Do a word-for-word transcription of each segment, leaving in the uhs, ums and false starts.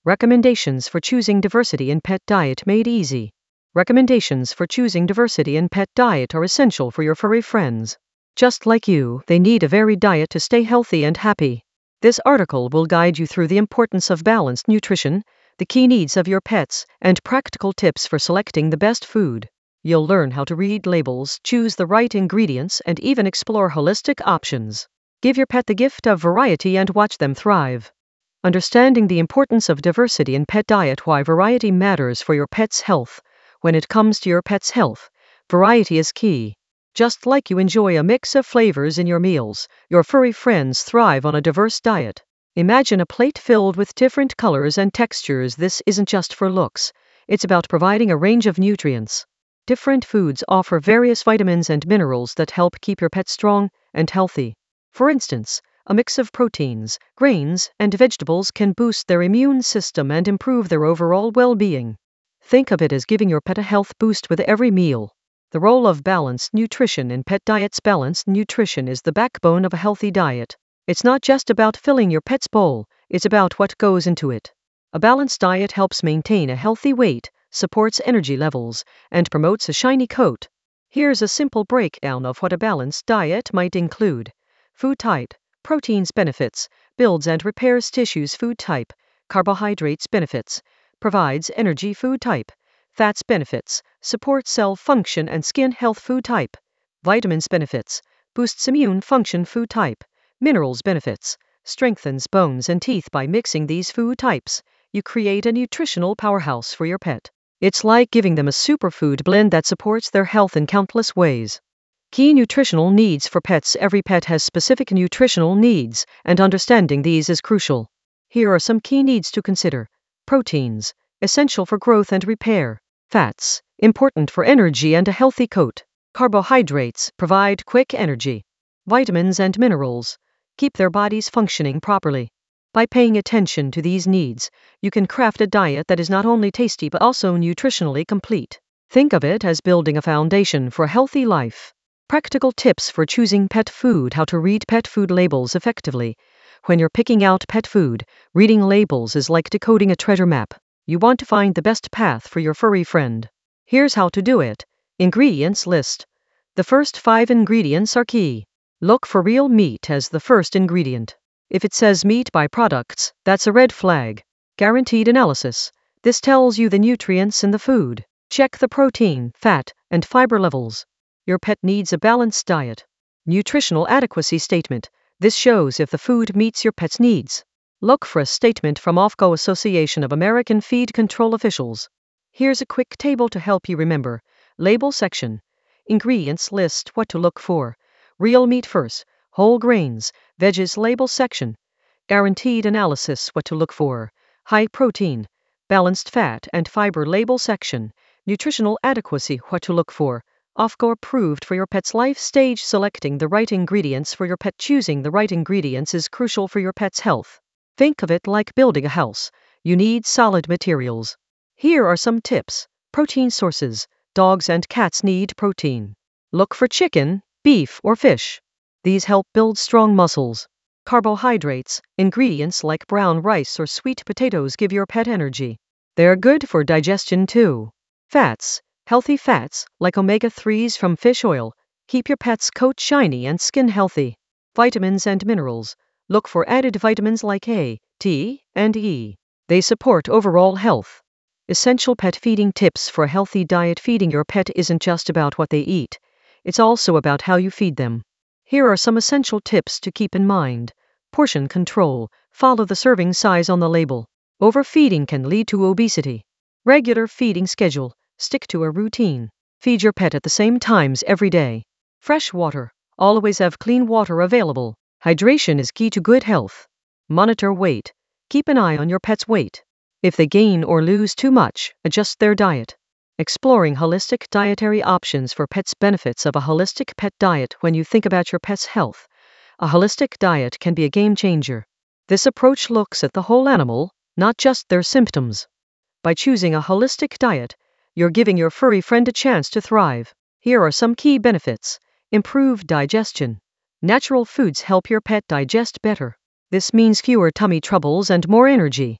Recommendations for choosing diversity in pet diet made easy. Recommendations for choosing diversity in pet diet are essential for your furry friends. Just like you, they need a varied diet to stay healthy and happy. This article will guide you through the importance of balanced nutrition, the key needs of your pets, and practical tips for selecting the best food. You'll learn how to read labels, choose the right ingredients, and even explore holistic options. Give your pet the gift of variety and watch them thrive. Understanding the importance of diversity in pet diet. Why variety matters for your pet's health. When it comes to your pet's health, variety is key. Just like you enjoy a mix of flavors in your meals, your furry friends thrive on a diverse diet. Imagine a plate filled with different colors and textures. This isn't just for looks, it's about providing a range of nutrients. Different foods offer various vitamins and minerals that help keep your pet strong and healthy. For instance, a mix of proteins, grains, and vegetables can boost their immune system and improve their overall well-being. Think of it as giving your pet a health boost with every meal. The role of balanced nutrition in pet diets. Balanced nutrition is the backbone of a healthy diet. It's not just about filling your pet's bowl, it's about what goes into it. A balanced diet helps maintain a healthy weight, supports energy levels, and promotes a shiny coat. Here's a simple breakdown of what a balanced diet might include. Food type: proteins benefits, builds and repairs tissues. Food type: carbohydrates benefits, provides energy. Food type: fats benefits, supports cell function and skin health. Food type: vitamins benefits, boosts immune function. Food type: minerals benefits, strengthens bones and teeth. By mixing these food types, you create a nutritional powerhouse for your pet. It's like giving them a superfood blend that supports their health in countless ways. Key nutritional needs for pets. Every pet has specific nutritional needs, and understanding these is crucial. Here are some key needs to consider. Proteins, essential for growth and repair. Fats, important for energy and a healthy coat. Carbohydrates, provide quick energy. Vitamins and minerals, keep their bodies functioning properly. By paying attention to these needs, you can craft a diet that is not only tasty but also nutritionally complete. Think of it as building a foundation for a healthy life. Practical tips for choosing pet food. How to read pet food labels effectively. When you're picking out pet food, reading labels is like decoding a treasure map. You want to find the best path for your furry friend. Here's how to do it. Ingredients list. The first five ingredients are key. Look for real meat as the first ingredient. If it says meat byproducts, that's a red flag. Guaranteed analysis. This tells you the nutrients in the food. Check the protein, fat, and fiber levels. Your pet needs a balanced diet. Nutritional adequacy statement. This shows if the food meets your pet's needs. Look for a statement from O F C O, Association of American Feed Control Officials. Here's a quick table to help you remember. Label section. Ingredients list. What to look for. Real meat first. Whole grains, veggies. Label section. Guaranteed analysis. What to look for. High protein, balanced fat and fiber. Label section. Nutritional adequacy. What to look for. O F C O approved for your pet's life stage. Selecting the right ingredients for your pet. Choosing the right ingredients is crucial for your pet's health. Think of it like building a house. You need solid materials. Here are some tips. Protein sources. Dogs and cats need protein. Look for chicken, beef, or fish. These help build strong muscles. Carbohydrates. Ingredients like brown rice or sweet potatoes give your pet energy. They're good for digestion too. Fats. Healthy fats, like omega threes from fish oil, keep your pet's coat shiny and skin healthy. Vitamins and minerals. Look for added vitamins like A, D, and E. They support overall health. Essential pet feeding tips for a healthy diet. Feeding your pet isn't just about what they eat. It's also about how you feed them. Here are some essential tips to keep in mind. Portion control. Follow the serving size on the label. Overfeeding can lead to obesity. Regular feeding schedule. Stick to a routine. Feed your pet at the same times every day. Fresh water. Always have clean water available. Hydration is key to good health. Monitor weight. Keep an eye on your pet's weight. If they gain or lose too much, adjust their diet. Exploring holistic dietary options for pets. Benefits of a holistic pet diet. When you think about your pet's health, a holistic diet can be a game changer. This approach looks at the whole animal, not just their symptoms. By choosing a holistic diet, you're giving your furry friend a chance to thrive. Here are some key benefits. Improved digestion. Natural foods help your pet digest better. This means fewer tummy troubles and more energy.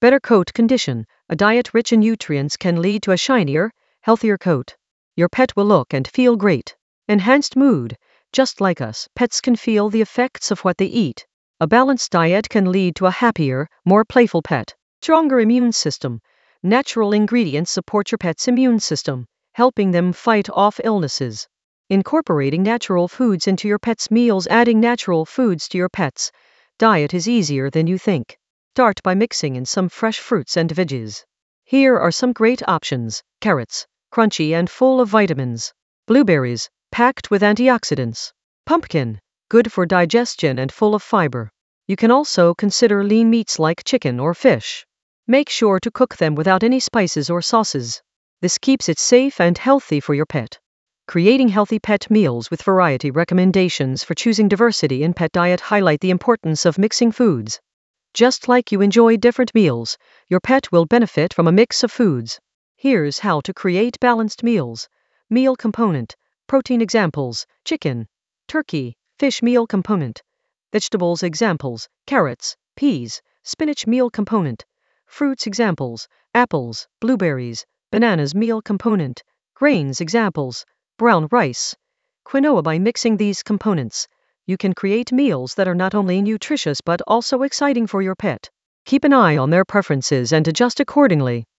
Better coat condition. A diet rich in nutrients can lead to a shinier, healthier coat. Your pet will look and feel great. Enhanced mood. Just like us, pets can feel the effects of what they eat. A balanced diet can lead to a happier, more playful pet. Stronger immune system. Natural ingredients support your pet's immune system, helping them fight off illnesses. Incorporating natural foods into your pet's meals. Adding natural foods to your pet's diet is easier than you think. Start by mixing in some fresh fruits and veggies. Here are some great options. Carrots, crunchy and full of vitamins. Blueberries, packed with antioxidants. Pumpkin, good for digestion and full of fiber. You can also consider lean meats like chicken or fish. Make sure to cook them without any spices or sauces. This keeps it safe and healthy for your pet. Creating healthy pet meals with variety. Recommendations for choosing diversity in pet diet highlight the importance of mixing foods. Just like you enjoy different meals, your pet will benefit from a mix of foods. Here's how to create balanced meals. Meal component. Protein examples: chicken, turkey, fish. Meal component. Vegetables examples: carrots, peas, spinach. Meal component. Fruits examples: apples, blueberries, bananas. Meal component. Grains examples: brown rice, quinoa. By mixing these components, you can create meals that are not only nutritious but also exciting for your pet. Keep an eye on their preferences and adjust accordingly.